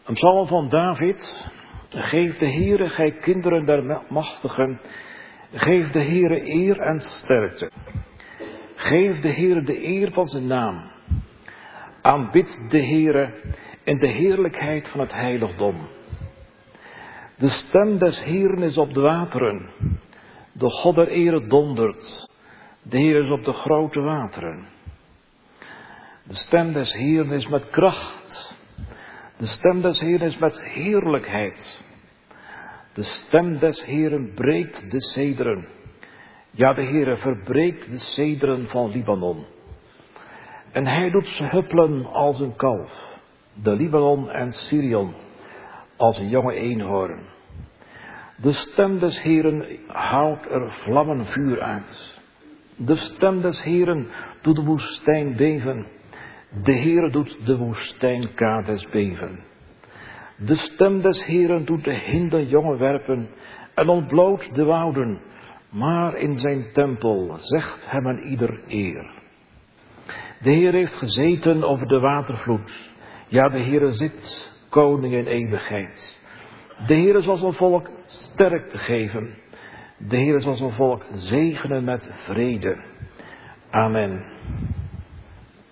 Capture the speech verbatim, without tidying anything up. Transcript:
Een psalm van David. Geef de Heere, gij kinderen der machtigen, geef de Heere eer en sterkte. Geef de Heere de eer van zijn naam. Aanbid de Heere in de heerlijkheid van het heiligdom. De stem des Heeren is op de wateren. De God der ere dondert. De Heer is op de grote wateren. De stem des Heeren is met kracht. De stem des Heeren is met heerlijkheid. De stem des Heeren breekt de cederen. Ja, de Heere verbreekt de cederen van Libanon. En hij doet ze huppelen als een kalf. De Libanon en Sirion als een jonge eenhoorn. De stem des Heeren houdt er vlammenvuur uit. De stem des Heeren doet de woestijn beven. De Heere doet de woestijn Kades beven. De stem des Heeren doet de hinderjongen werpen en ontbloot de wouden. Maar in zijn tempel zegt hem een ieder eer. De Heer heeft gezeten over de watervloed. Ja, de Heere zit, koning in eeuwigheid. De Heere zal zijn volk sterkte geven. De Heere zal zijn volk zegenen met vrede. Amen.